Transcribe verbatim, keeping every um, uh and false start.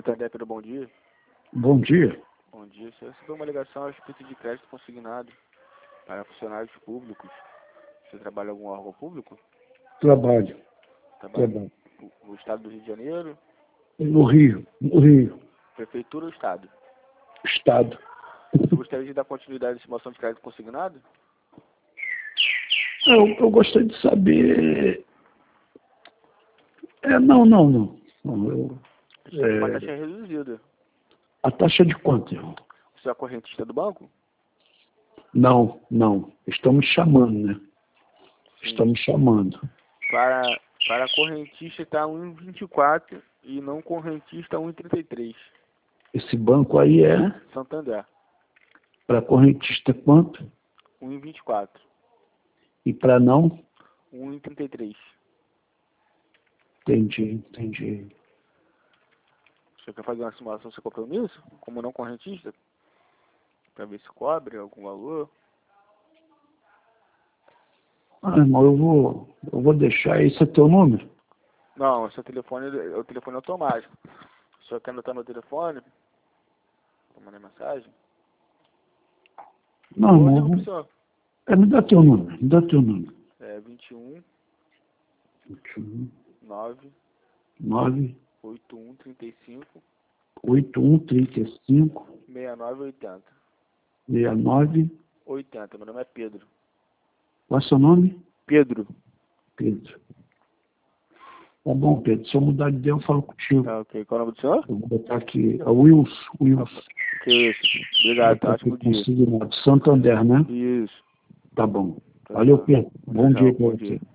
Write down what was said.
Santander, Pedro, bom dia. Bom dia. Bom dia. Você recebeu uma ligação a respeito de crédito consignado para funcionários públicos. Você trabalha em algum órgão público? Trabalho. Trabalha Trabalho. no, no estado do Rio de Janeiro? No Rio. No Rio. Prefeitura ou estado? Estado. Você gostaria de dar continuidade à estimação de crédito consignado? Eu, eu gostaria de saber... É, não, não, não. não eu, Tem uma é, taxa reduzida. a taxa de quanto, irmão? Você é correntista do banco? Não, não. Estão me chamando, né? Sim. Estão me chamando. Para, para correntista está um vírgula vinte e quatro e não correntista um vírgula trinta e três. Esse banco aí é Santander. para correntista quanto? um vírgula vinte e quatro. E para não? um vírgula trinta e três. Entendi, entendi. Você quer fazer uma simulação sem compromisso? Como não correntista? Para ver se cobre algum valor? Ah, irmão, eu vou, eu vou deixar. Esse é teu número? Não, esse é o telefone, é o telefone automático. O senhor quer anotar meu telefone? Vou mandar mensagem? Não, Ou ligo irmão. pro senhor. É, me dá teu número, me dá teu número. É vinte e um, vinte e um, nove, nove, oitenta e um, trinta e cinco, oitenta e um, trinta e cinco, sessenta e nove, oitenta. sessenta e nove. oitenta, meu nome é Pedro. Qual é seu nome? Pedro. Pedro. Tá bom, Pedro. Se eu mudar de ideia, eu falo contigo. Tá, ok. Qual é o nome do senhor? Eu vou botar aqui. É Wilson. Wilson. Que isso. Obrigado, tá? Ótimo dia. Consignado. Santander, né? Isso. Tá bom. Tá, Valeu, tá. Pedro. Bom Tchau, dia pra bom você. dia.